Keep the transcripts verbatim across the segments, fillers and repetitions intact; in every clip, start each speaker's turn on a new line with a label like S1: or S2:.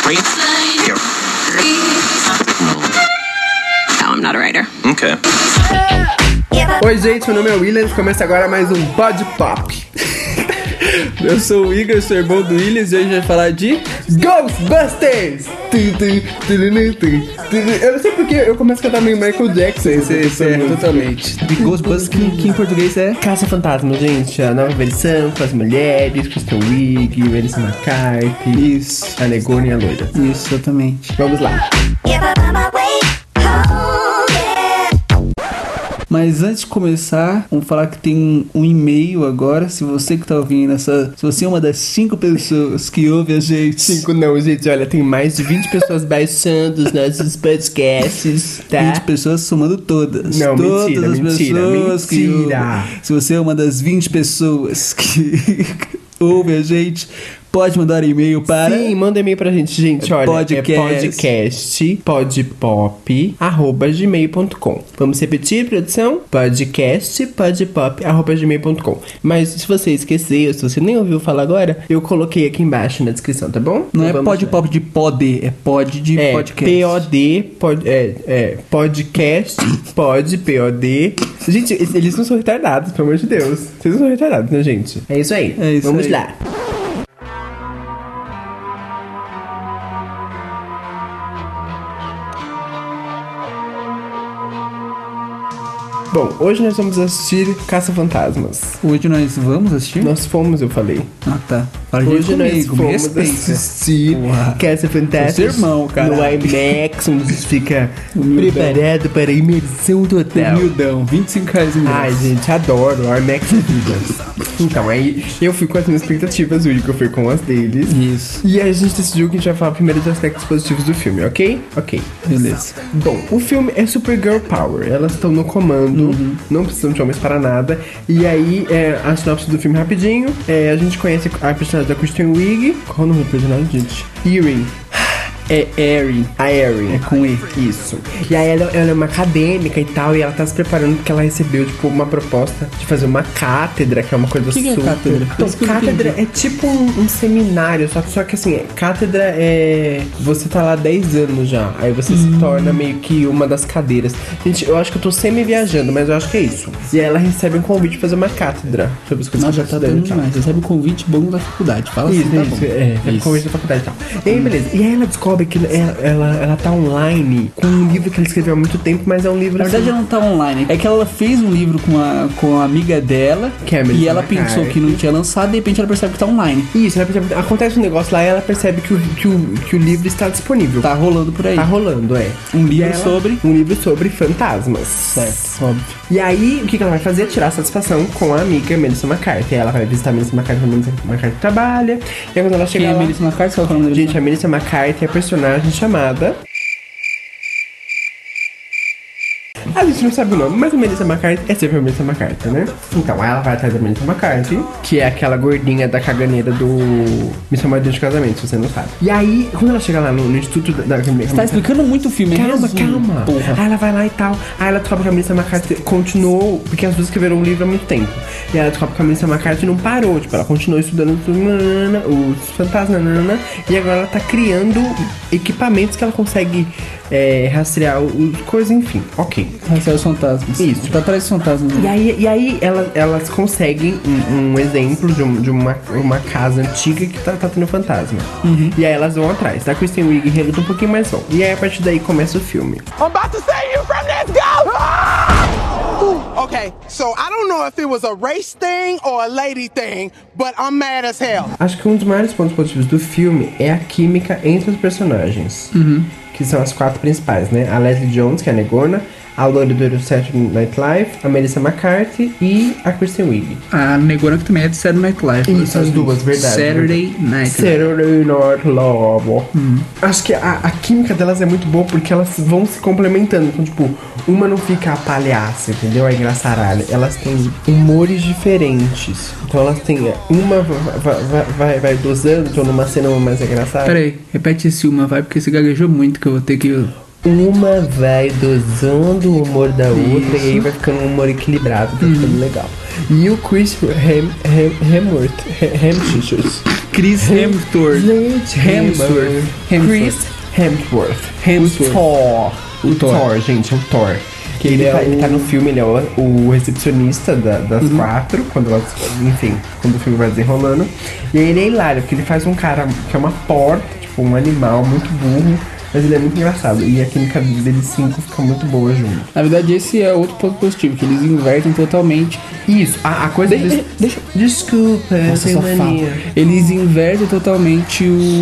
S1: No, I'm not a writer.
S2: Okay.
S3: Oi, gente, meu nome é Williams. Começa agora mais um Pod Pop. Eu sou o Igor, sou irmão do Williams e hoje a gente vai falar de Ghostbusters! Eu não sei porque eu começo a cantar meio Michael Jackson.
S4: Isso é, totalmente. E Ghostbusters, que, que em português é
S3: Caça-Fantasma, gente. A nova versão com as mulheres, Kristen Wiig, Melissa McCarthy.
S4: Isso.
S3: A Negona e a loira.
S4: Isso, exatamente.
S3: Vamos lá.
S4: Mas antes de começar, vamos falar que tem um e-mail agora. Se você que tá ouvindo essa... Se você é uma das cinco pessoas que ouve a gente...
S3: Cinco não, gente. Olha, tem mais de vinte pessoas baixando os nossos podcasts, tá?
S4: vinte pessoas somando todas.
S3: Não,
S4: todas
S3: mentira,
S4: as
S3: mentira,
S4: pessoas
S3: mentira.
S4: Que se você é uma das vinte pessoas que ouve a gente... Pode mandar e-mail para...
S3: Sim, manda e-mail pra gente, gente. Olha,
S4: podcast.
S3: é podcast podpop arroba gmail ponto com. Vamos repetir, produção? Podcast podpop arroba gmail ponto com. Mas se você esqueceu, se você nem ouviu falar agora, eu coloquei aqui embaixo na descrição, tá bom?
S4: Não
S3: então
S4: é podpop de pod, é pod de
S3: é,
S4: podcast.
S3: P O D, pod, é, é, podcast, pod, P O D. Gente, eles não são retardados, pelo amor de Deus. Vocês não são retardados, né, gente? É isso aí.
S4: É isso
S3: Vamos
S4: aí.
S3: lá. Bom, hoje nós vamos assistir Caça-Fantasmas.
S4: Hoje nós vamos assistir?
S3: Nós fomos, eu falei.
S4: Ah, tá. Fala
S3: Hoje
S4: comigo,
S3: nós
S4: me
S3: fomos
S4: respeita.
S3: assistir
S4: Uau.
S3: Caça-Fantasmas
S4: Seu irmão, caralho.
S3: no IMAX, onde você fica
S4: Humildão.
S3: preparado para a imersão total.
S4: Humildão, vinte e cinco reais em
S3: Ai, gente, adoro o IMAX é vida. Então, aí eu fui com as minhas expectativas, o Igor foi com as deles.
S4: Isso.
S3: E aí a gente decidiu que a gente vai falar primeiro dos aspectos positivos do filme, ok? Ok.
S4: Beleza.
S3: Bom, o filme é Supergirl Power. Elas estão no comando,
S4: Uhum.
S3: não precisam de homens para nada. E aí, é, a sinopse do filme rapidinho. É, a gente conhece a personagem da Kristen Wiig. Qual o nome do personagem, gente? Erin.
S4: É Erin.
S3: A Erin.
S4: É com E.
S3: Isso. E aí ela, ela é uma acadêmica e tal, e ela tá se preparando porque ela recebeu, tipo, uma proposta de fazer uma cátedra, que é uma coisa
S4: Que que é
S3: super...
S4: cátedra?
S3: Então,
S4: Isso que eu não
S3: cátedra
S4: entendi.
S3: é tipo um, um seminário, só, só que assim, é, cátedra é... Você tá lá há dez anos já, aí você
S4: Hum.
S3: se torna meio que uma das cadeiras. Gente, eu acho que eu tô semi-viajando, mas eu acho que é isso. E aí ela recebe um convite pra fazer uma cátedra sobre as coisas
S4: Nossa, já
S3: que
S4: tá
S3: ela
S4: dando
S3: estudando e tal.
S4: demais. Recebe um convite bom da faculdade. Fala
S3: Isso,
S4: assim, tá
S3: isso,
S4: bom.
S3: é, é
S4: Isso.
S3: convite da faculdade e tal. E aí, beleza. E aí ela descobre que ela, ela, ela tá online com um livro que ela escreveu há muito tempo, mas é um livro
S4: Na verdade,
S3: assim,
S4: ela não tá online. É que ela fez um livro com a, com a amiga dela.
S3: Que é a Melissa
S4: e ela
S3: McCarthy.
S4: pensou que não tinha lançado. De repente, ela percebe que tá online.
S3: Isso, ela percebe- acontece um negócio lá e ela percebe que o, que o, que o livro está disponível.
S4: Tá rolando por aí.
S3: Tá rolando, é.
S4: Um livro
S3: E ela-
S4: sobre...
S3: Um livro sobre fantasmas.
S4: Certo, óbvio.
S3: E aí, o que que ela vai fazer? Tirar satisfação com a amiga Melissa McCarthy. Ela vai visitar a Melissa McCarthy, a Melissa McCarthy trabalha. E aí, quando ela chega
S4: Quem é
S3: lá...
S4: Melissa McCarthy? Qual é o nome dele?
S3: Gente, a Melissa McCarthy é a personagem chamada... A gente não sabe o nome, mas a Melissa McCarthy é sempre a Melissa McCarthy, né? Então, ela vai atrás da Melissa McCarthy, que é aquela gordinha da caganeira do Missão Marido de Casamento, se você não sabe. E aí, quando ela chega lá no, no Instituto da... da
S4: Você tá explicando muito o filme. é
S3: Calma,
S4: resumo,
S3: calma.
S4: Porra.
S3: Aí ela vai lá e tal. Aí ela descobre que a Melissa McCarthy continuou, porque as duas escreveram um livro há muito tempo. E ela descobre que a Melissa McCarthy não parou. Tipo, ela continuou estudando tudo, nanana, os fantasmas, nanana, e agora ela tá criando equipamentos que ela consegue é, rastrear os coisas, enfim. Ok.
S4: Rastrear os fantasmas.
S3: Isso.
S4: Tá atrás dos fantasmas.
S3: E aí, e aí ela- elas conseguem um, um exemplo de, um- de uma, uma casa antiga que tá, tá tendo fantasma. E aí elas vão atrás. Da Kristen Wiig reluta um pouquinho mais bom. E aí a partir daí começa o filme.
S5: I'm about to save you from this ghost! Ah! Ooh, okay, so I don't know if it was a race thing or a lady thing, but I'm mad as hell.
S3: Acho que um dos maiores pontos positivos do filme é a química entre os personagens. Que são as quatro principais, né? A Leslie Jones, que é a negona, a loira do Saturday Night Live, a Melissa McCarthy e a Kristen Wiig.
S4: A negona que também é de Saturday Night Live.
S3: Isso, as duas, verdade.
S4: Saturday Night Live.
S3: Saturday Night Live. Acho que a, a química delas é muito boa porque elas vão se complementando. Então, tipo, uma não fica a palhaça, entendeu? A engraçaralha. Elas têm humores diferentes. Então elas têm... Uma vai, vai, vai, vai dosando, então numa cena uma mais engraçada.
S4: Peraí, repete esse uma, vai, porque você gaguejou muito que eu vou ter que...
S3: Uma vai dosando o humor da outra e aí vai ficando um humor equilibrado, tá ficando legal. E o Chris Hem, Hem, Hemsworth, Hem- Hemsworth,
S4: Chris Hemsworth.
S3: Gente,
S4: Hemsworth.
S3: Chris Hemsworth.
S4: Hemsworth.
S3: O Thor.
S4: O
S3: O
S4: Thor.
S3: Thor, gente, o Thor.
S4: Que
S3: ele,
S4: ele é
S3: tá,
S4: o-
S3: ele tá no filme, ele é o, o recepcionista da- das
S4: Uhum.
S3: quatro, quando elas, enfim, quando o filme vai desenrolando. E aí ele é hilário, porque ele faz um cara que é uma porta, tipo, um animal muito burro, mas ele é muito engraçado. E a química deles cinco fica muito boa junto.
S4: Na verdade, esse é outro ponto positivo, que eles invertem totalmente.
S3: Isso, a, a coisa
S4: Deixa-
S3: deles...
S4: deixa-
S3: Desculpa, eu
S4: Nossa,
S3: tenho
S4: só fala.
S3: mania.
S4: Eles invertem totalmente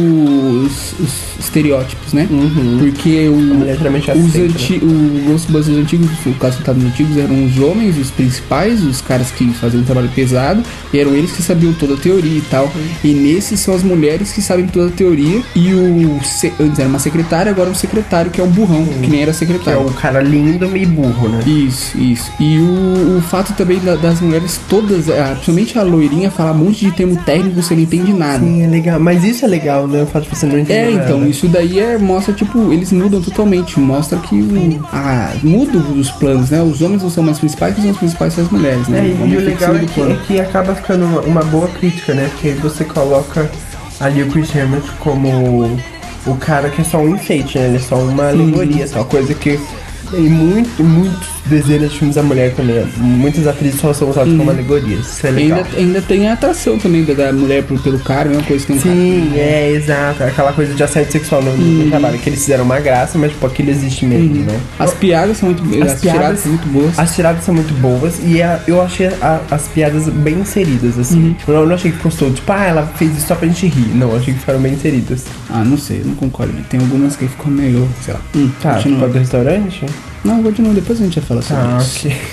S4: os, os estereótipos, né? Porque o,
S3: mulher geralmente
S4: os
S3: aceita,
S4: anti, o Ghostbusters antigos, o caso citado nos antigos, eram os homens, os principais, os caras que faziam um trabalho pesado, e eram eles que sabiam toda a teoria e tal. E nesses são as mulheres que sabem toda a teoria, e o se- antes era uma secretária, agora um secretário que é um burrão, que nem era
S3: Que é
S4: secretário.
S3: o cara lindo e burro, né?
S4: Isso, isso. E o, o fato também da- das mulheres todas, ah, principalmente a loirinha, falar um monte de termo técnico, você não entende nada.
S3: Sim, é legal. Mas isso é legal, né? O fato de você não entender
S4: É, então,
S3: nada.
S4: isso daí é, mostra, tipo, eles mudam totalmente. Mostra que o, ah, mudam os planos, né? Os homens não são mais principais, que são os principais são as mulheres, né?
S3: É, e,
S4: Vamos
S3: e o
S4: ter
S3: legal
S4: seguir
S3: é
S4: o
S3: que,
S4: plano.
S3: é que acaba ficando uma, uma boa crítica, né? Porque aí você coloca ali o Chris Hemsworth como o cara que é só um enfeite, né? Ele é só uma alegoria, só coisa que em muito, muitos desenhos de filmes da mulher também, muitas atrizes só são usadas como alegorias. Isso é legal.
S4: Ainda, ainda tem a atração também da, da mulher pro- pelo cara, é uma coisa que tem um cara.
S3: Sim, é, exato. Aquela coisa de assédio sexual no, no trabalho, que eles fizeram uma graça, mas tipo, aquilo existe mesmo, né?
S4: As piadas são muito as,
S3: As
S4: tiradas
S3: piadas
S4: são muito boas.
S3: As tiradas são muito boas e a- eu achei a- as piadas bem inseridas, assim. Eu não, não achei que ficou todo, tipo, ah, ela fez isso só pra gente rir. Não, eu achei que ficaram bem inseridas.
S4: Ah, não sei, eu não concordo. Tem algumas que ficam meio, sei lá. Hum,
S3: Tá,
S4: continua.
S3: tipo a do restaurante?
S4: Não, continua, depois a gente vai falar sobre
S3: Ah,
S4: isso.
S3: ok.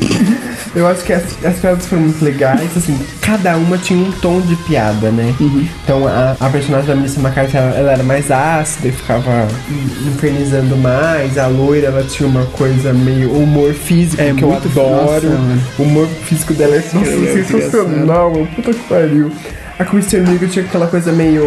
S3: Eu acho que as, as piadas foram muito legais, assim, cada uma tinha um tom de piada, né? Então a, a personagem da Melissa McCarthy, ela, ela era mais ácida e ficava infernizando mais. A loira, ela tinha uma coisa meio humor físico,
S4: É
S3: que eu
S4: muito-
S3: adoro.
S4: nossa, mano.
S3: O humor físico dela é nossa,
S4: Ela é
S3: sensacional, mano. Puta que pariu. A Kristen Wiig tinha aquela coisa meio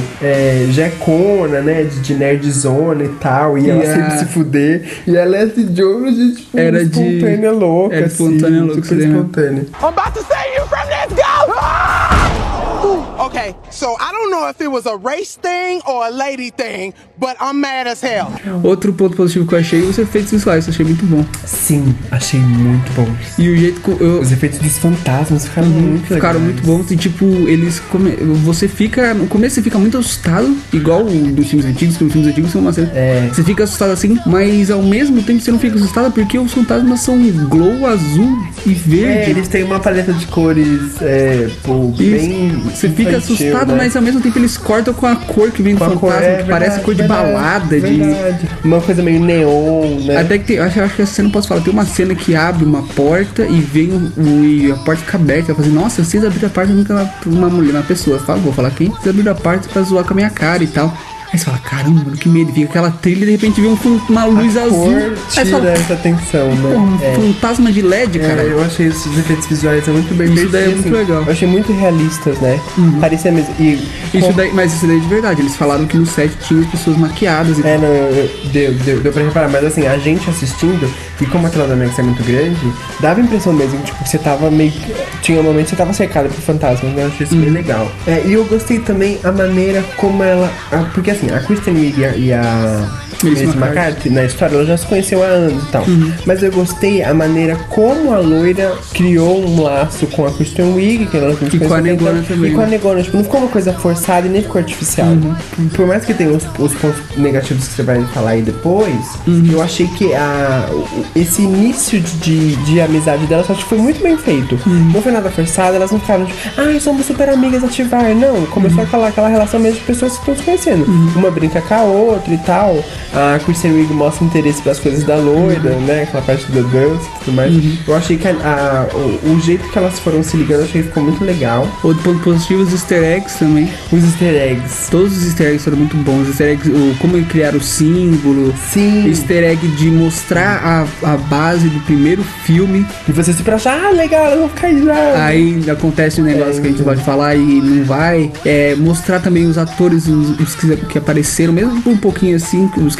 S3: é, jecona, né? De, de nerdzona e tal. E,
S4: E
S3: ela
S4: a-
S3: sempre se fuder. E a Leslie Jones de, tipo,
S4: Era de-
S3: espontânea louca,
S4: era
S3: assim.
S4: espontânea louca,
S3: super
S4: sim, né?
S3: espontânea.
S5: I'm about to save you from this ghost! Ah! Okay, so I don't know if it was a race thing or a lady thing, but I'm mad as hell.
S4: Outro ponto positivo que eu achei, os efeitos visuais, eu achei muito bom.
S3: Sim, achei muito bom.
S4: E o jeito que eu,
S3: Os efeitos dos fantasmas ficaram muito legais.
S4: ficaram muito bons e tipo, eles come... você fica, no começo você fica muito assustado, igual o dos filmes antigos, que os filmes antigos são uma cena,
S3: É.
S4: você fica assustado assim, mas ao mesmo tempo você não fica assustado porque os fantasmas são glow azul e
S3: É,
S4: verde.
S3: eles têm uma paleta de cores, é, pô,
S4: Isso.
S3: bem
S4: Você fica
S3: infantil,
S4: assustado,
S3: né?
S4: mas ao mesmo tempo eles cortam com a cor que vem do
S3: Com a
S4: fantasma,
S3: cor, é,
S4: que parece
S3: verdade,
S4: cor de
S3: verdade,
S4: balada, de...
S3: verdade. Uma coisa meio neon, né?
S4: Até que tem, acho, acho que essa cena eu posso falar, tem uma cena que abre uma porta e vem o, o- e a porta fica aberta. Eu falo assim, nossa, vocês abriram a porta nunca uma, uma mulher, uma pessoa. Eu falo, vou falar quem? Vocês abriram a porta pra zoar com a minha cara e tal. Aí você fala, caramba, mano, que medo. Fica aquela trilha e de repente vem um, fan- uma luz
S3: A
S4: azul.
S3: cor
S4: Aí você
S3: tira
S4: fala,
S3: essa atenção,
S4: pô,
S3: né?
S4: um
S3: É.
S4: fantasma de L E D, cara.
S3: É, eu achei esses efeitos visuais muito bem
S4: Isso
S3: feitos,
S4: daí é
S3: e,
S4: muito
S3: assim,
S4: legal. Uhum.
S3: Eu achei muito realistas, né? Parecia mesmo. E
S4: Isso
S3: com-
S4: daí, mas isso daí é de verdade. Eles falaram que no set tinha pessoas maquiadas e
S3: É, não, eu- eu- deu, deu, deu pra reparar, mas assim, a gente assistindo, e como aquela da Max é muito grande, dava a impressão mesmo que tipo, você tava meio. Tinha um momento que você tava cercado por fantasmas, né? Eu achei isso bem legal. É, e eu gostei também a maneira como ela. a- porque assim, a Kristen Wiig e a. E a
S4: Melissa
S3: Melissa
S4: McCarthy.
S3: McCarthy, na história, ela já se conheceu há anos e tal. Mas eu gostei a maneira como a loira criou um laço com a Kristen Wiig, que ela não se
S4: E com a
S3: conheceu até
S4: negona
S3: então,
S4: também,
S3: E com a
S4: né?
S3: negona, tipo, não ficou uma coisa forçada e nem ficou artificial. Por mais que tenha os, os pontos negativos que você vai falar aí depois, eu achei que a, o- esse início de, de, de amizade delas eu acho que foi muito bem feito. Não foi nada forçado, elas não ficaram tipo, ai, somos super amigas, ativar. Não, começou aquela, aquela relação mesmo de pessoas que estão se conhecendo. Uma brinca com a outra e tal. A Kristen Wiig mostra interesse pelas coisas da loira, né? Aquela parte do Gus e tudo mais. Eu achei que a, a- o, o jeito que elas foram se ligando, eu achei que ficou muito legal.
S4: outro ponto positivo, os easter eggs também.
S3: Os easter eggs.
S4: Todos os easter eggs foram muito bons. Os easter eggs, o, como ele criar o símbolo.
S3: Sim.
S4: Easter egg de mostrar a, a base do primeiro filme.
S3: E você sempre acha, ah, legal, elas vão ficar aí já.
S4: Aí acontece um negócio
S3: É,
S4: que a gente
S3: então.
S4: pode falar e não vai. É, mostrar também os atores, os, os que, que apareceram, mesmo por um pouquinho assim, os que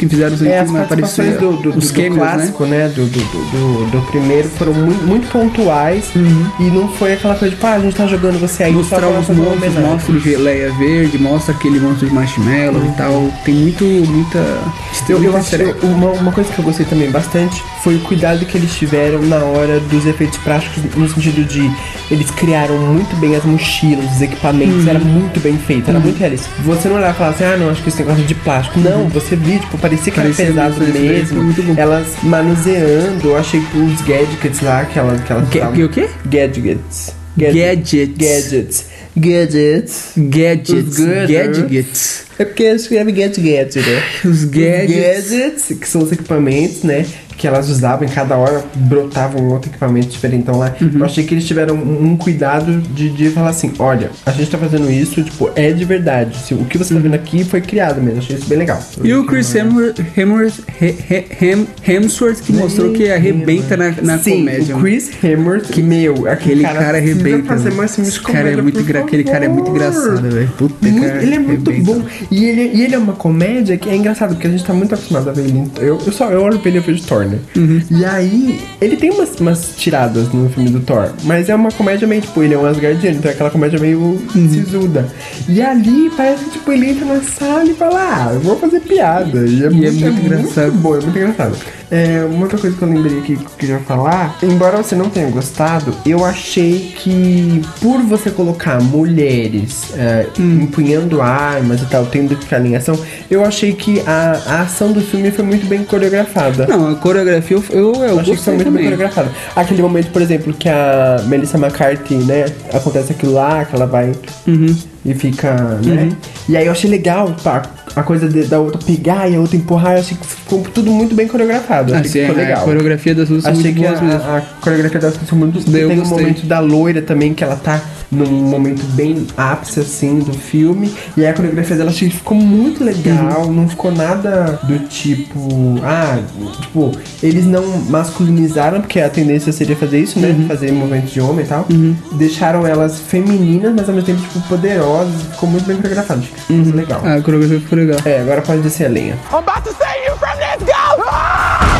S4: que fizeram isso
S3: É,
S4: aqui,
S3: as
S4: mas
S3: participações
S4: apareceu
S3: do, do,
S4: os
S3: do
S4: cameos,
S3: clássico, né? Do, do, do, do primeiro foram muito, muito pontuais e não foi aquela coisa de, pá, a gente tá jogando você aí
S4: Mostrar
S3: só pra
S4: os
S3: fazer uma
S4: monstros,
S3: homenagem.
S4: mostra o geleia verde, mostra aquele monstro de marshmallow
S3: Uhum.
S4: e tal. Tem muito, muita...
S3: Eu, eu
S4: muita
S3: acho
S4: easter egg.
S3: que uma, uma coisa que eu gostei também bastante foi o cuidado que eles tiveram na hora dos efeitos práticos, no sentido de eles criaram muito bem as mochilas, os equipamentos, era muito bem feito, era muito realista. Você não olhava e falava assim, ah, não, acho que esse negócio é de plástico. Não, você via, tipo, parecia que
S4: Parecia
S3: era pesado
S4: mesmo,
S3: mesmo.
S4: foi muito bom.
S3: Elas manuseando, eu achei que os gadgets lá, que elas que elas
S4: Que-
S3: usavam-
S4: que o quê?
S3: Gadgets.
S4: Gadgets.
S3: Gadgets. Gadgets.
S4: Gadgets.
S3: Os gadgets.
S4: Gadgets.
S3: É porque escreve gadget, né?
S4: Os gadgets.
S3: gadgets, que são os equipamentos, né? Que elas usavam, em cada hora brotava um outro equipamento diferentão lá.
S4: Uhum.
S3: Eu achei que eles tiveram um, um cuidado de, de falar assim, olha, a gente tá fazendo isso, tipo, é de verdade. Se, o que você tá vendo aqui foi criado mesmo. Achei isso bem legal.
S4: Uhum. E o Chris Hemsworth, Hemsworth, He- He- Hem- Hemsworth que mostrou que arrebenta na, na
S3: Sim,
S4: comédia.
S3: o Chris Hemsworth, que, meu,
S4: Aquele cara,
S3: precisa
S4: arrebenta.
S3: fazer
S4: mano.
S3: mais filmes
S4: Esse
S3: de
S4: cara é
S3: comédia,
S4: muito
S3: por
S4: engra- aquele cara é muito
S3: favor.
S4: engraçado, velho. Puta,
S3: Muito-
S4: cara,
S3: ele é muito
S4: arrebenta.
S3: bom. E ele, e ele é uma comédia que é engraçado, porque a gente tá muito acostumado a ver ele. em- Eu, eu só eu olho pra ele e eu vejo Thor, né? E aí, ele tem umas, umas tiradas no filme do Thor, mas é uma comédia meio, tipo, ele é um Asgardiano, então é aquela comédia meio sisuda. E ali parece que, tipo, ele entra na sala e fala, ah, eu vou fazer piada. E é, muito,
S4: muito engraçado.
S3: Muito bom, é muito engraçado. É, uma outra coisa que eu lembrei aqui que eu queria falar, embora você não tenha gostado, eu achei que por você colocar mulheres é, empunhando armas e tal, tendo que ficar em ação, eu achei que a, a ação do filme foi muito bem coreografada.
S4: Não, a coreografia eu, eu, eu
S3: Eu achei que foi
S4: gostei
S3: muito bem
S4: também.
S3: coreografado. Aquele momento, por exemplo, que a Melissa McCarthy, né, acontece aquilo lá, que ela vai
S4: Uhum.
S3: e fica, né? E aí eu achei legal, pá, a coisa de- da outra pegar e a outra empurrar, eu achei que ficou tudo muito bem coreografado. Eu achei
S4: Assim,
S3: que ficou
S4: a
S3: legal.
S4: coreografia das lutas são
S3: Achei
S4: muito
S3: que a,
S4: boas mesmo.
S3: a, a coreografia das coisas são muito
S4: Isso daí eu
S3: Tem um
S4: gostei.
S3: momento da loira também, que ela tá num momento bem ápice, assim, do filme. E aí a coreografia dela achei que ficou muito legal.
S4: Uhum.
S3: Não ficou nada do tipo... Ah, tipo, eles não masculinizaram, porque a tendência seria fazer isso, né?
S4: Uhum.
S3: Fazer movimentos de homem e tal. Deixaram elas femininas, mas ao mesmo tempo, tipo, poderosas. Ficou muito bem coreografado. Acho que ficou muito legal.
S4: Ah, a coreografia ficou legal.
S3: É, agora pode descer a lenha.
S5: I'm about to save you from this ghost! Ah!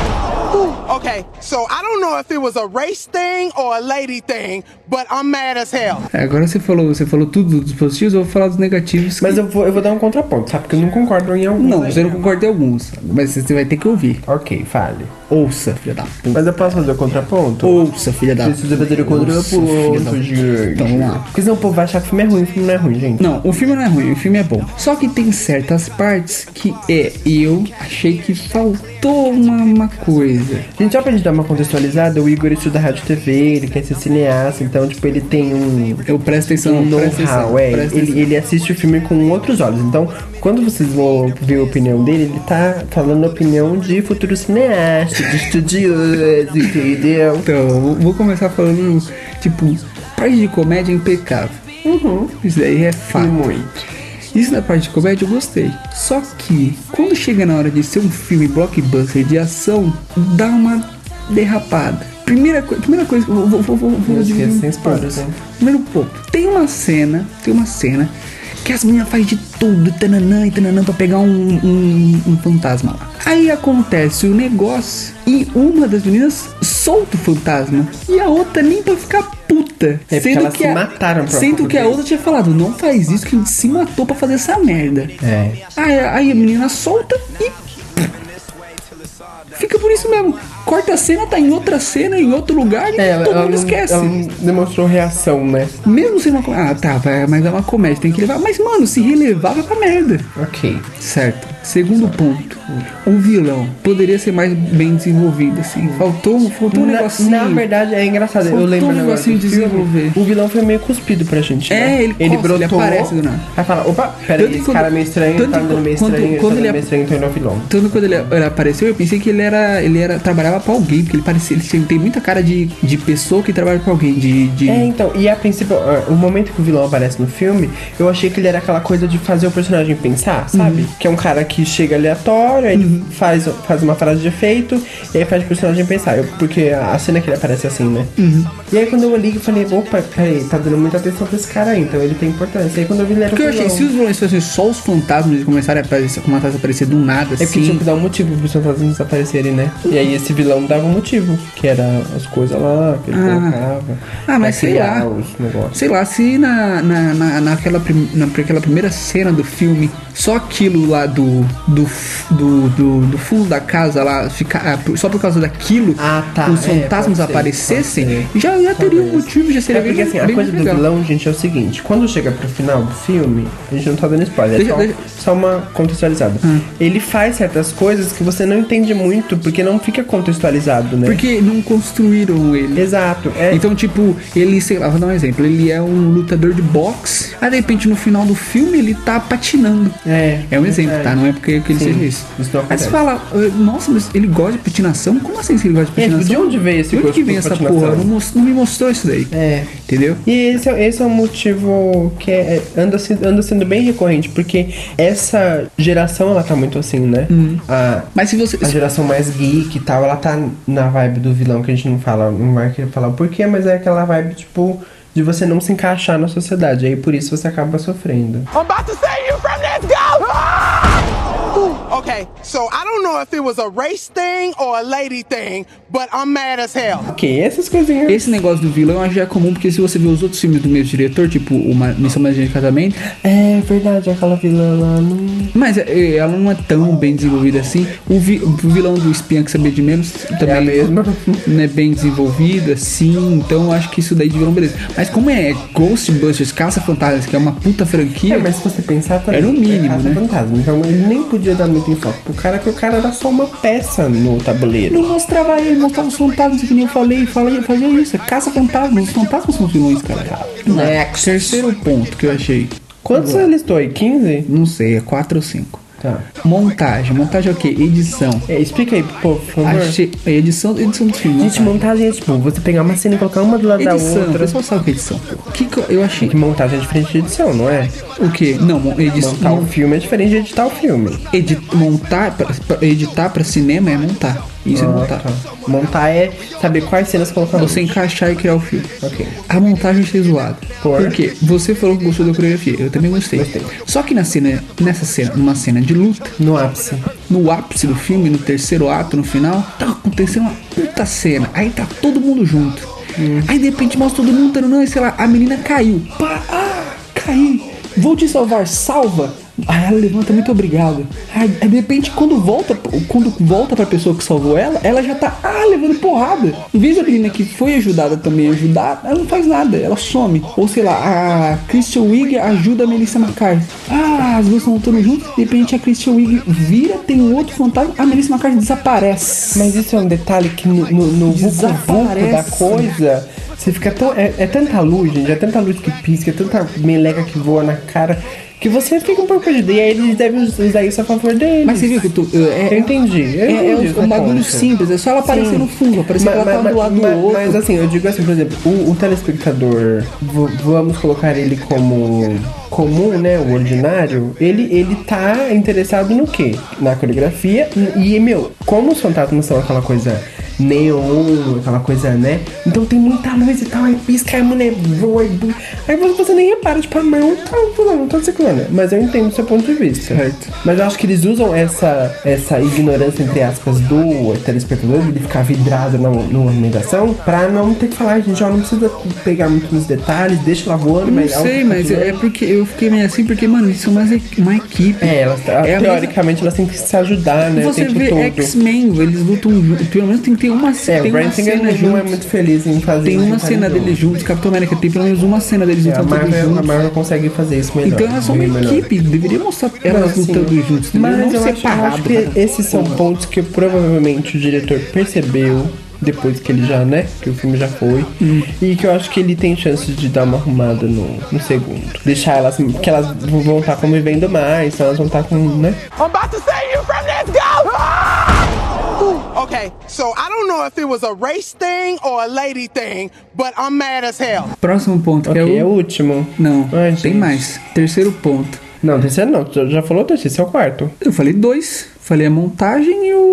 S5: Okay, so I don't know if it was a race thing or a lady thing, but I'm mad as hell.
S4: É, agora você falou, você falou tudo dos positivos, eu vou falar dos negativos.
S3: Mas
S4: que-
S3: eu vou, eu vou dar um contraponto, sabe? Porque eu não concordo em alguns.
S4: Não,
S3: aí.
S4: você não concorda em alguns, mas você vai ter que ouvir.
S3: Ok, fale.
S4: Ouça, filha da puta.
S3: Mas eu posso fazer o contraponto?
S4: Ouça, filha da
S3: Precisa fazer o
S4: Ouça, filha da
S3: contraponto,
S4: puta.
S3: gente.
S4: Então vamos lá.
S3: Porque senão o povo vai achar que o filme é ruim, o filme não é ruim, gente.
S4: Não, o filme não é ruim, o filme é bom. Só que tem certas partes que é, eu achei que faltou uma, uma coisa.
S3: Gente, só pra gente dar uma contextualizada, o Igor estuda rádio e T V, ele quer ser cineasta, então, tipo, ele tem um...
S4: Eu presto atenção,
S3: um
S4: presta atenção,
S3: know-how, é.
S4: presta
S3: Ele,
S4: atenção.
S3: ele assiste o filme com outros olhos. Então, quando vocês vão ver a opinião dele, ele tá falando a opinião de futuro cineasta, de estudioso, entendeu?
S4: Então, eu vou começar falando, tipo, parte de comédia é impecável.
S3: Uhum.
S4: Isso aí é
S3: E
S4: fato.
S3: muito.
S4: Isso na parte de comédia eu gostei. Só que, quando chega na hora de ser um filme blockbuster de ação, dá uma derrapada. Primeira, co primeira coisa, vou, vou, vou, vou, vou
S3: Não
S4: dividir
S3: esqueça,
S4: em
S3: sem spoilers,
S4: pontos.
S3: hein?
S4: Primeiro ponto, tem uma cena, tem uma cena que as meninas fazem de tudo, tananã e tananã, pra pegar um, um, um fantasma lá. Aí acontece o negócio e uma das meninas solta o fantasma e a outra nem pra ficar puta.
S3: É porque elas se
S4: a,
S3: mataram pra
S4: Sendo que a
S3: poder.
S4: outra tinha falado, não faz isso que a gente se matou pra fazer essa merda.
S3: É.
S4: Aí, aí a menina solta e fica por isso mesmo. Corta a cena, tá em outra cena, em outro lugar e
S3: É, ela,
S4: todo
S3: ela
S4: mundo
S3: não,
S4: esquece.
S3: ela não demonstrou reação, né?
S4: Mesmo sendo uma comédia. Ah, tá, vai, mas é uma comédia, tem que levar. Mas, mano, se relevar, vai pra merda.
S3: Ok.
S4: Certo. Segundo ponto. O vilão poderia ser mais bem desenvolvido, assim. Faltou, faltou um
S3: Na,
S4: negocinho.
S3: na verdade, é engraçado.
S4: Faltou
S3: eu lembro
S4: um
S3: na hora
S4: negocinho
S3: do
S4: de
S3: filme,
S4: desenvolver.
S3: o vilão foi meio cuspido pra gente.
S4: É,
S3: né?
S4: ele
S3: ele
S4: costa, ele
S3: brotou.
S4: aparece do nada.
S3: Aí fala, opa, peraí,
S4: Tanto
S3: esse
S4: quando-
S3: cara é meio estranho,
S4: tanto
S3: tá andando meio
S4: quando-
S3: estranho,
S4: quando
S3: tá
S4: ele
S3: andando meio estranho, então ele é o vilão.
S4: Tanto quando ele, ele apareceu, eu pensei que ele era. Ele era. Trabalhava pra alguém, porque ele parecia. Ele tinha- tem muita cara de, de pessoa que trabalha pra alguém. De. de...
S3: É, então, e a princípio, ah, o momento que o vilão aparece no filme, eu achei que ele era aquela coisa de fazer o personagem pensar, sabe? Que é um cara que chega aleatório, aí ele faz, faz uma frase de efeito, e aí faz o personagem pensar. Eu, porque a cena que ele aparece assim, né?
S4: Uhum.
S3: E aí quando eu olhei, eu falei, opa, peraí, tá dando muita atenção pra esse cara aí, então ele tem importância. E aí quando eu vi, ele era
S4: Porque eu achei,
S3: vilão.
S4: se os vilões fossem só os fantasmas e começarem a aparecer, começassem a aparecer do nada,
S3: É porque
S4: assim...
S3: tinha que dar um motivo pros fantasmas desaparecerem, né? E aí esse vilão dava um motivo, que era as coisas lá, que ele
S4: Ah.
S3: colocava.
S4: Ah, mas
S3: pra
S4: sei
S3: criar
S4: lá.
S3: os negócios.
S4: Sei lá, se na, na, na, naquela, prim, naquela primeira cena do filme, só aquilo lá do do, do, do, do fundo da casa lá, fica, ah, só por causa daquilo,
S3: Ah, tá.
S4: os
S3: É,
S4: fantasmas
S3: pode ser,
S4: aparecessem,
S3: pode ser.
S4: já, já teria um
S3: Talvez.
S4: motivo, já seria
S3: É porque
S4: bem,
S3: assim, a
S4: bem
S3: coisa
S4: mais
S3: do
S4: legal.
S3: vilão, gente, é o seguinte: quando chega pro final do filme, a gente não tá dando spoiler,
S4: Deixa-
S3: é só,
S4: deixa-
S3: só uma contextualizada. Ele faz certas coisas que você não entende muito, porque não fica contextualizado, né?
S4: Porque não construíram ele.
S3: Exato. É,
S4: Então, tipo, ele, sei lá, vou dar um exemplo. Ele é um lutador de boxe. Aí, de repente, no final do filme, ele tá patinando.
S3: é,
S4: É um exemplo,
S3: é.
S4: tá? Não é porque que ele
S3: Sim,
S4: seja isso.
S3: isso não
S4: Aí
S3: acontece.
S4: você fala, "Ah, nossa, mas ele gosta de patinação? Como assim se ele gosta de
S3: É,
S4: patinação?
S3: de onde veio esse
S4: De onde
S3: gosto
S4: que vem
S3: por
S4: essa
S3: patinação?
S4: porra? Não, mos- não me mostrou isso daí.
S3: É.
S4: Entendeu?
S3: E esse, é- esse é um motivo que é- é- anda, se- anda sendo bem recorrente, porque essa geração, ela tá muito assim, né? A,
S4: Mas se você.
S3: a geração mais geek e tal, ela tá na vibe do vilão, que a gente não fala, não vai querer falar o porquê, mas é aquela vibe, tipo, de você não se encaixar na sociedade. Aí por isso você acaba sofrendo.
S5: I'm about to save you from this ghost! Ah! Okay, so I don't know if it was a race thing or a lady thing, but I'm mad as hell.
S3: Ok, essas coisinhas.
S4: Esse negócio do vilão eu acho que já é comum, porque se você vê os outros filmes do mesmo diretor, tipo uma Missão Imagina de Casamento,
S3: É verdade, aquela vilã lá não.
S4: mas é, ela não é tão bem desenvolvida assim. O, vi, o vilão do Espiã que Sabia de Menos também
S3: É a mesma.
S4: não é bem desenvolvido assim, então eu acho que isso daí de vilão, beleza. Mas como é Ghostbusters, Caça-Fantasmas, que é uma puta franquia,
S3: É, mas se você pensar também.
S4: Era o mínimo,
S3: é Caça
S4: né?
S3: Fantasma, então ele nem podia dar muito enfoque pro cara, que o cara era só uma peça no tabuleiro.
S4: não mostrava ele, mostrava os fantasmas, que nem eu falei, falei fazia isso, é Caça-Fantasmas, os fantasmas são os vilões, cara.
S3: Next.
S4: Terceiro ponto que eu achei,
S3: Quantos você listou aí? quinze?
S4: não sei, é quatro ou cinco.
S3: Tá.
S4: Montagem, montagem é o quê? edição.
S3: É, explica aí, pô, por favor.
S4: Achei, edição, edição do filme.
S3: Gente,
S4: montagem.
S3: montagem é tipo, você pegar uma cena e colocar uma do lado
S4: Edição,
S3: da
S4: o
S3: outra.
S4: pessoal sabe o que é edição. O que, que eu- eu achei?
S3: Que montagem é diferente de edição, não é?
S4: O que? Não, mo- edição.
S3: Montar um filme é diferente de editar o filme.
S4: Edi montar, pra, pra- editar pra cinema é montar. Isso é
S3: Ah,
S4: montar.
S3: tá. Montar é saber quais cenas colocar.
S4: Você
S3: onde.
S4: encaixar e criar o filme.
S3: Ok.
S4: A montagem achei zoada.
S3: Por?
S4: Por quê? Você falou que gostou da coreografia. Eu também gostei.
S3: Gostei.
S4: Só que na cena, nessa cena, numa cena de luta,
S3: No ápice.
S4: no ápice do filme, no terceiro ato, no final, tá acontecendo uma puta cena. Aí tá todo mundo junto. Aí de repente mostra todo mundo, não, sei lá, a menina caiu. Pá, ah, caí. Vou te salvar, salva. Aí ela levanta, muito obrigado. Aí, aí de repente, quando volta, quando volta pra pessoa que salvou ela, ela já tá, ah, levando porrada. Em vez da menina que foi ajudada também ajudar, ela não faz nada, ela some. Ou sei lá, a Christian Wiig ajuda a Melissa McCarthy. Ah, as duas estão lutando juntas, de repente a Christian Wiig vira, tem um outro fantasma, a Melissa McCarthy desaparece.
S3: Mas isso é um detalhe que no, no, no vucu-vucu
S4: Desaparece.
S3: da coisa, você fica tão. É, é tanta luz, gente, é tanta luz que pisca, é tanta meleca que voa na cara, que você fica um pouco perdido. E aí eles devem usar isso a favor deles.
S4: Mas você viu que eu tô. É,
S3: Eu entendi, eu
S4: é,
S3: entendi
S4: é
S3: o
S4: um,
S3: seu
S4: um bagulho
S3: ponto.
S4: simples, é só ela aparecer
S3: Sim.
S4: no fundo, aparecer
S3: Mas,
S4: que ela tá
S3: mas-
S4: do lado
S3: mas-
S4: do outro.
S3: mas assim, eu digo assim, por exemplo, o, o telespectador, v- vamos colocar ele como comum, né, o ordinário, ele, ele tá interessado no quê? Na coreografia e, meu, como os fantasmas são aquela coisa neon, aquela coisa, né? Então tem muita luz e tal, aí pisca, aí a mulher voa, e bu- aí você, você nem repara, tipo, ah, mas não tá fulano, não tá ciclano. Mas eu entendo o seu ponto de vista.
S4: Certo.
S3: Mas eu acho que eles usam essa, essa ignorância, entre aspas, do telespectador, ele ficar vidrado na, na organização, pra não ter que falar, gente, ó, não precisa pegar muito nos detalhes, deixa ela voando,
S4: Não
S3: mas
S4: sei, mas é porque eu fiquei meio assim, porque, mano, isso é uma, uma equipe.
S3: É, elas,
S4: É a
S3: teoricamente elas têm que se ajudar, né,
S4: Você
S3: o tempo
S4: vê
S3: todo.
S4: X-Men, eles lutam juntos. Pelo menos tem que ter uma,
S3: É,
S4: tem
S3: o
S4: uma
S3: Bryan Singer
S4: cena
S3: não,
S4: juntos.
S3: não é muito feliz em fazer
S4: Tem uma
S3: juntarem
S4: cena
S3: juntos.
S4: deles juntos, Capitão América tem pelo menos uma cena deles
S3: É, a,
S4: lutando todos
S3: Marvel, a
S4: juntos.
S3: Marvel consegue fazer isso melhor.
S4: Então elas são
S3: bem
S4: uma
S3: melhor.
S4: equipe, deveria mostrar elas
S3: Não, sim.
S4: lutando juntos,
S3: Mas
S4: não
S3: eu acho, eu
S4: separado.
S3: acho que esses são pontos que provavelmente o diretor percebeu depois que ele já, né, que o filme já foi,
S4: Hum.
S3: e que eu acho que ele tem chance de dar uma arrumada no, no segundo. Deixar elas, que elas vão estar convivendo mais, então elas vão estar com, né?
S5: I'm about to save you from this ghost! Ah! Okay, so I don't know if it was a race thing or a lady thing, but I'm mad as hell.
S4: Próximo ponto, que
S3: Ok,
S4: é
S3: é o
S4: o...
S3: último.
S4: Não,
S3: Ai,
S4: tem
S3: gente.
S4: mais. Terceiro ponto.
S3: Não, terceiro não. Tu já falou o terceiro, esse é o quarto.
S4: Eu falei dois. Falei a montagem e o...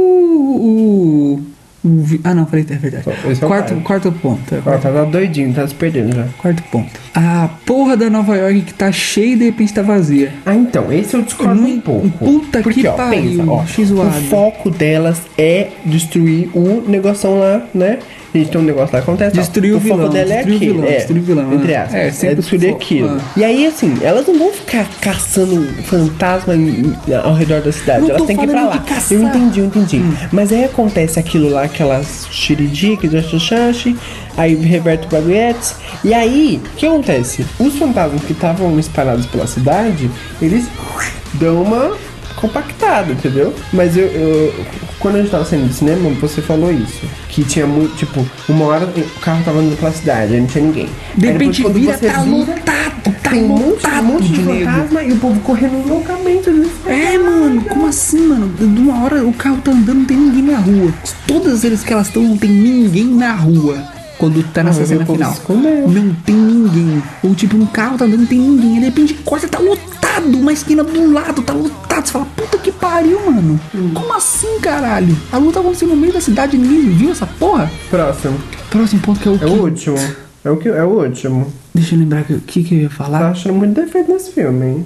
S4: o, o vi- ah, não, falei... É verdade.
S3: Esse é o
S4: Quarto,
S3: quarto.
S4: quarto ponto. É,
S3: Ó, tá doidinho, tá se perdendo já.
S4: quarto ponto. A porra da Nova York que tá cheia e de repente tá vazia.
S3: Ah, então, esse eu discordo um pouco.
S4: Puta
S3: Porque,
S4: que
S3: ó,
S4: pariu,
S3: pensa, ó,
S4: achei zoado.
S3: o foco delas é destruir o negoção lá, né? A gente tem um negócio lá que acontece. ó,
S4: Destruir o vilão,
S3: foco dela é
S4: destruir o
S3: aquilo,
S4: vilão,
S3: é,
S4: destruir o vilão,
S3: entre
S4: é.
S3: aspas.
S4: É,
S3: É,
S4: sempre
S3: destruir
S4: o foco,
S3: aquilo.
S4: ah.
S3: E aí, assim, elas não vão ficar caçando fantasma em- ao redor da cidade.
S4: Não
S3: elas
S4: tô
S3: têm que ir pra
S4: falando
S3: lá.
S4: de caçar.
S3: Eu entendi, eu entendi. Mas aí acontece aquilo lá, aquelas xiridiques, xixi, aí reverte o baguetes. E aí, o que acontece? Os fantasmas que estavam espalhados pela cidade, eles dão uma compactada, entendeu? Mas eu, eu- quando a gente tava saindo do cinema, você falou isso. Que tinha muito, tipo, uma hora o carro tava andando pela cidade, aí não tinha ninguém.
S4: De
S3: Aí
S4: repente
S3: depois, quando
S4: vira,
S3: você
S4: tá
S3: vira,
S4: lotado, tá
S3: tem um monte,
S4: lotado
S3: um monte de
S4: de nego.
S3: fantasma e o povo correndo loucamente. Eles...
S4: É, mano, como assim, mano? De uma hora o carro tá andando, não tem ninguém na rua. Todas as vezes que elas estão, não tem ninguém na rua. Quando tá nessa
S3: Ah, mas
S4: cena
S3: o povo
S4: final.
S3: se escondeu.
S4: Não tem ninguém. Ou tipo, um carro tá andando, não tem ninguém. Aí, de repente, corta, tá lotado. Uma esquina do lado, tá lotado. Você fala, puta que pariu, mano.
S3: Hum.
S4: Como assim, caralho? A luta aconteceu no meio da cidade e ninguém viu essa porra?
S3: Próximo.
S4: Próximo ponto que é o
S3: É
S4: quê?
S3: o último. É o, que, é o último.
S4: Deixa eu lembrar o que, que eu ia
S3: Tá
S4: falar.
S3: achando muito defeito nesse filme, hein?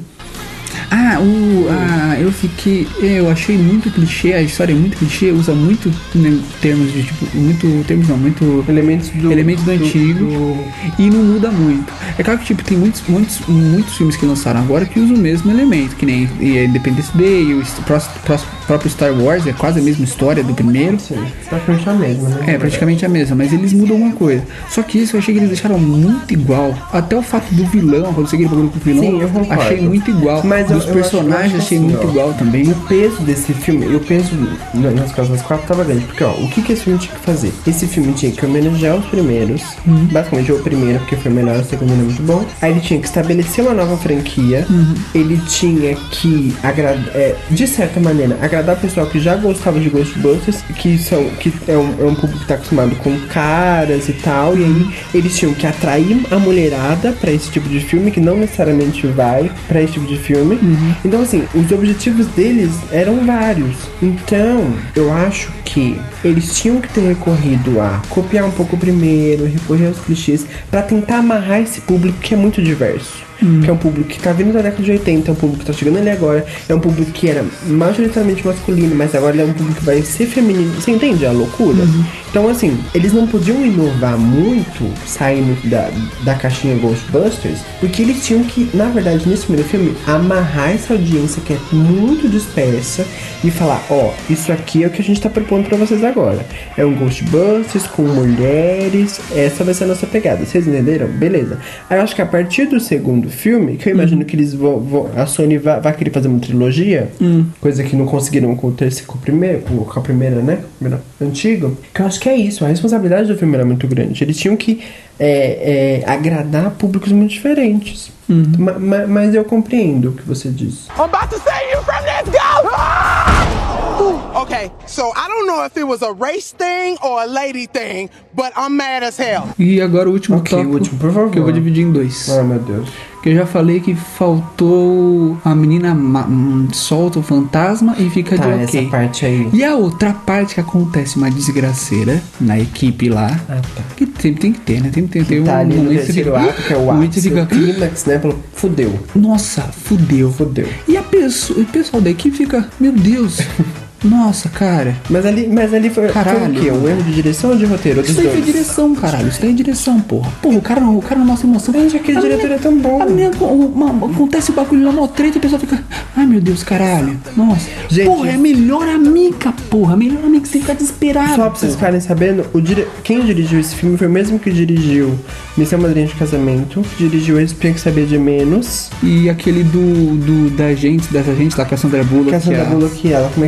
S4: Ah, o, ah, eu fiquei. Eu achei muito clichê, a história é muito clichê, usa muito né, termos de tipo. Muito. Termos não, muito.
S3: Elementos do...
S4: Elementos do antigo
S3: do-
S4: e não muda muito. É claro que tipo, tem muitos, muitos, muitos filmes que lançaram agora que usam o mesmo elemento, que nem é, Independence Day, o est- pró- pró- próprio Star Wars, é quase a mesma história do primeiro.
S3: Sim, praticamente a mesma, né?
S4: É, praticamente a mesma, mas eles mudam uma coisa. Só que isso eu achei que eles deixaram muito igual. Até o fato do vilão, quando você aquele bagulho com o vilão,
S3: Sim, eu concordo.
S4: achei muito igual.
S3: Mas eu-
S4: Dos
S3: eu
S4: personagens
S3: acho- eu acho
S4: achei
S3: assim,
S4: muito
S3: ó,
S4: igual também.
S3: O peso desse filme, e o peso na- nas costas das quatro tava grande. Porque, ó, o que, que esse filme tinha que fazer? Esse filme tinha que homenagear os primeiros.
S4: Uhum.
S3: Basicamente, o primeiro, porque foi o melhor, o segundo não é muito bom. Aí ele tinha que estabelecer uma nova franquia.
S4: Uhum.
S3: Ele tinha que, agrada, é, de certa maneira, agradar o pessoal que já gostava de Ghostbusters, que, são, que é, um, é um público que tá acostumado com caras e tal. E aí eles tinham que atrair a mulherada pra esse tipo de filme, que não necessariamente vai pra esse tipo de filme. Então, assim, os objetivos deles eram vários. Então, eu acho que eles tinham que ter recorrido a copiar um pouco o primeiro, recorrer aos clichês, pra tentar amarrar esse público que é muito diverso. Que é um público que tá vindo da década de oitenta, é um público que tá chegando ali agora, é um público que era majoritariamente masculino, mas agora ele é um público que vai ser feminino. Você entende a loucura? Então, assim, eles não podiam inovar muito saindo da, da caixinha Ghostbusters, porque eles tinham que, na verdade, nesse primeiro filme, amarrar essa audiência que é muito dispersa e falar, ó, isso aqui é o que a gente tá propondo pra vocês agora. É um Ghostbusters com mulheres, essa vai ser a nossa pegada. Vocês entenderam? Beleza. Aí eu acho que a partir do segundo filme, que eu imagino que eles vão, vão a Sony vai, vai querer fazer uma trilogia, coisa que não conseguiram com o terceiro, com o primeiro, com com a primeira, né? Primeira antigo. Que eu acho que é isso, a responsabilidade do filme era muito grande. Eles tinham que é, é, agradar públicos muito diferentes. Ma- ma- mas eu compreendo o que você disse.
S5: I'm about to save you from this ghost! Ah! Okay, so I don't know if it was a race thing or a lady thing, but I'm mad as hell.
S4: E agora o último
S3: Ok, o
S4: tópico,
S3: último, por favor.
S4: que eu vou dividir em dois.
S3: Ai, meu Deus.
S4: Que eu já falei que faltou a menina ma- hum, solta o fantasma e fica
S3: Tá,
S4: de ok.
S3: essa parte aí.
S4: E a outra parte que acontece uma desgraceira na equipe lá,
S3: Ah, tá.
S4: que sempre tem que ter, né? Tem que ter, tem um
S3: Tá ali no
S4: momento que você
S3: terceiro
S4: fica,
S3: ato, que é o
S4: um momento que
S3: ápice,
S4: você
S3: o
S4: fica,
S3: clímax, né? Pelo- Fudeu.
S4: nossa, fudeu.
S3: Fudeu.
S4: E a pessoa, o pessoal da equipe fica, meu Deus, nossa, cara.
S3: Mas ali, mas ali foi, foi
S4: Caralho.
S3: o quê? Um erro de direção ou de roteiro? Ou dos
S4: Isso daí foi
S3: dois?
S4: direção, caralho. Isso daí é direção, porra. Porra, o cara não, o cara não mostra emoção.
S3: Gente, aquele
S4: A
S3: diretor
S4: menina-
S3: é tão bom.
S4: A menina, uma- uma- acontece o bagulho lá, mó treta e a pessoa fica, ai meu Deus, caralho. Nossa.
S3: Gente,
S4: porra, é a melhor amiga, porra. A melhor amiga que você fica desesperado.
S3: Só pra vocês
S4: porra.
S3: ficarem sabendo, o dire... quem dirigiu esse filme foi o mesmo que dirigiu Missão Madrinha de Casamento, dirigiu Esse Tinha Que Saber de Menos,
S4: E aquele do, do da gente, dessa gente lá com a Sandra Bullock.
S3: que a Sandra
S4: a-
S3: Bullock, ela, como é que é mesmo?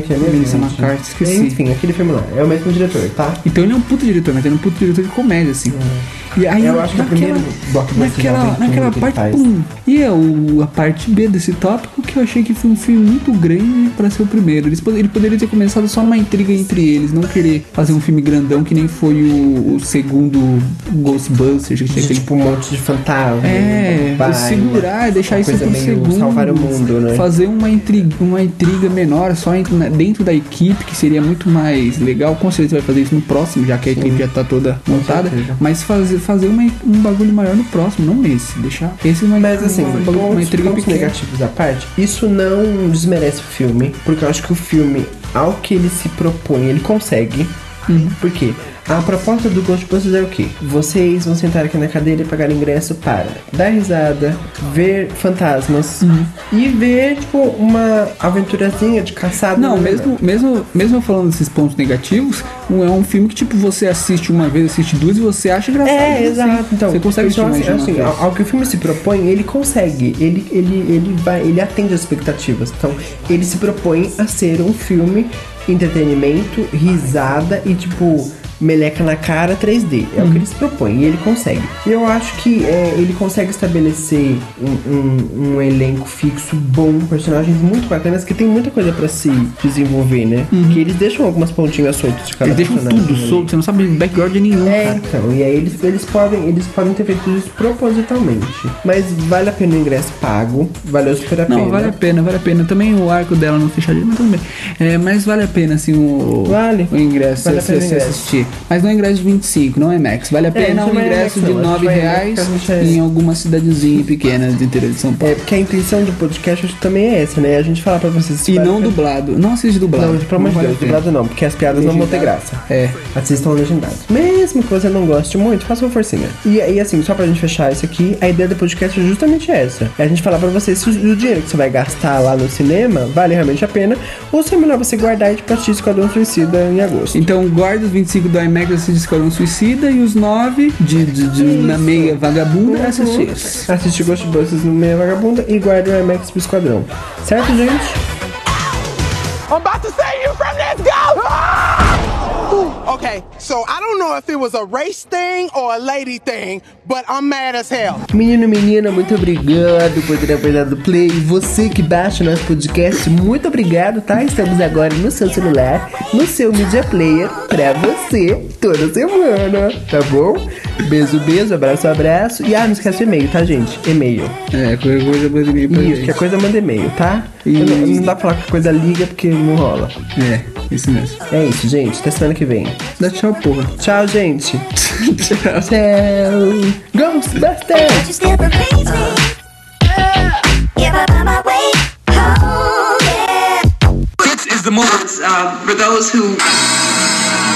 S4: Melissa McCarthy, esqueci.
S3: Enfim, aquele filme lá. É o mesmo diretor, tá?
S4: Então ele é um puta diretor, mas ele é um puta diretor de comédia, assim. É. E aí,
S3: eu acho que o primeiro blockbuster
S4: naquela, naquela parte, pum. E é o, a parte B desse tópico que eu achei que foi um filme muito grande pra ser o primeiro. Eles, ele poderia ter começado só numa intriga entre eles, não querer fazer um filme grandão que nem foi o, o segundo Ghostbusters. Que
S3: de,
S4: aquele...
S3: tipo um monte de fantasma.
S4: É, pai, segurar e deixar isso pro segundo.
S3: Salvar o mundo, né?
S4: Fazer uma intriga, uma intriga menor só dentro da equipe, que seria muito mais legal. Com certeza vai fazer isso no próximo, já que a equipe Sim. já tá toda montada. Mas fazer, fazer uma, um bagulho maior no próximo, não nesse. Deixar esse uma,
S3: Mas assim, uma,
S4: uma, uma, uma intriga
S3: pontos
S4: pequena.
S3: negativos à parte, isso não desmerece o filme, porque eu acho que o filme, ao que ele se propõe, ele consegue. Uhum. Por quê? A proposta do Ghostbusters é o quê? Vocês vão sentar aqui na cadeira e pagar ingresso para dar risada, ver fantasmas uhum. e ver, tipo, uma aventurazinha de caçada.
S4: Não, mesmo, mesmo, mesmo falando desses pontos negativos, é um filme que, tipo, você assiste uma vez, assiste duas e você acha engraçado.
S3: É, exato. Então,
S4: você consegue
S3: então,
S4: assistir
S3: assim, assim, ao, ao que o filme se propõe, ele consegue. Ele, ele, ele, vai, ele atende às expectativas. Então, ele se propõe a ser um filme entretenimento, risada e, tipo, meleca na cara três D. É uhum. o que ele se propõe e ele consegue. Eu acho que é, ele consegue estabelecer um, um, um elenco fixo bom, personagens muito bacanas que tem muita coisa pra se desenvolver, né? Uhum. Que eles deixam algumas pontinhas soltas de cada
S4: eles
S3: personagem.
S4: Eles deixam tudo solto, você não sabe background nenhum.
S3: É,
S4: cara.
S3: então. E aí eles, eles, podem, eles podem ter feito isso propositalmente. Mas vale a pena o ingresso pago. Valeu super a
S4: não,
S3: pena.
S4: Não, vale a pena, vale a pena. Também o arco dela não fechadinho, mas tudo bem. É, mas vale a pena, assim, o,
S3: vale.
S4: o ingresso
S3: vale
S4: se você assistir. Mas não é ingresso de vinte e cinco, não é Max. Vale a pena é, um ingresso é de nove reais é em alguma cidadezinha pequena do interior de São Paulo.
S3: É, porque a intenção do podcast também é essa, né? A gente fala pra vocês...
S4: E não dublado. Não assiste dublado.
S3: Não, pelo amor de Deus, dublado não, porque as piadas legendado. Não vão ter graça.
S4: É.
S3: Assistam legendados. Mesmo que você não goste muito, faça uma forcinha. E, e assim, só pra gente fechar isso aqui, a ideia do podcast é justamente essa. É a gente falar pra vocês se o dinheiro que você vai gastar lá no cinema vale realmente a pena, ou se é melhor você guardar e tipo, assistir Esquadrão Suicida em agosto.
S4: Então guarda os vinte e cinco do IMAX, assiste Esquadrão Suicida, e os nove de, de, de na meia vagabunda uhum. assistir.
S3: Assistir Ghostbusters no meia vagabunda e guarda o IMAX pro Esquadrão. Certo, gente?
S5: I'm about to save you from this ghost! Ah! Okay, so I don't know if it was a race thing or a lady thing, but I'm mad as hell.
S3: Menino, menina, muito obrigado por ter apertado play. Você que baixa o nosso podcast, muito obrigado, tá? Estamos agora no seu celular, no seu media player, pra você, toda semana, tá bom? Beijo, beijo, abraço, abraço. E ah, não esquece o e-mail, tá, gente? E-mail.
S4: É, qualquer coisa manda e-mail pra
S3: Isso, que a coisa manda e-mail, tá? E... Não, não dá pra falar que a coisa liga porque não rola.
S4: É, isso mesmo.
S3: É isso, gente. Até semana que vem.
S4: Dá tchau, porra.
S3: Tchau, gente.
S4: Tchau.
S3: Tchau. Ghostbusters!
S1: This is the moment uh, for those who